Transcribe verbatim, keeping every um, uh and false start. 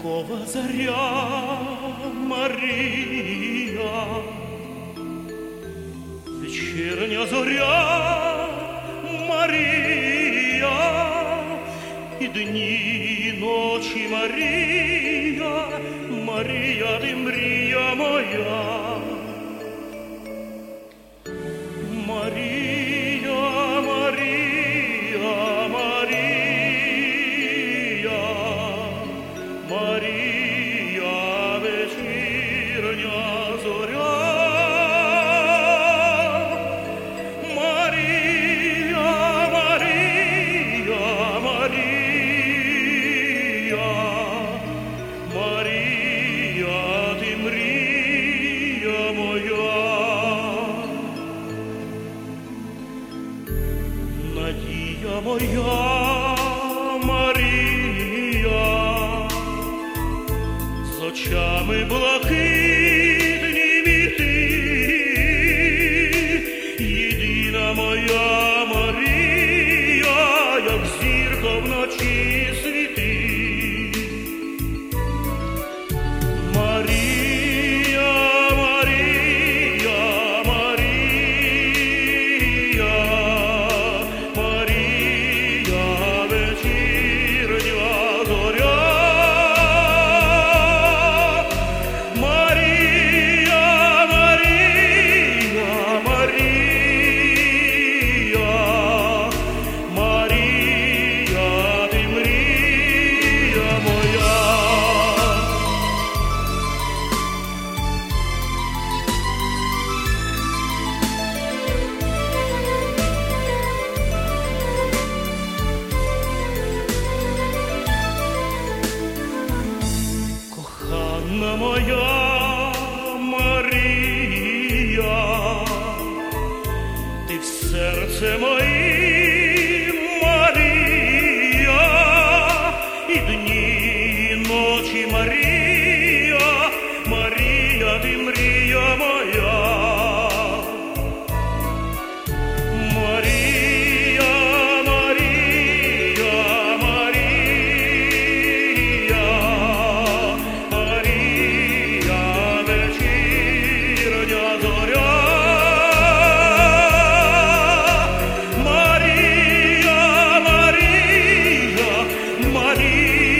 ранкова заря Марія, вечірня зоря Марія, і дні, і ночі Марія, Марія, ти мрія моя. Марія, Марія, Марія, Марія, вечірня зоря. Марія, Марія, Марія, Марія, ти мрія моя. Надія моя, Марія, з очами блакитнім і ти, єдина моя Марія, як зірка вночі світить. Марія, Марія, Марія, Марія, вечірня зоря. Марія, Марія, Марія, Марія, ти мрія моя. Кохана моя Марія, ти в серце моїм, Марія, і дні, і ночі Марія, Марія, ти мрія моя. Марія, Марія, Марія, Марія, вечірня зоря. Марія, Марія, Марія.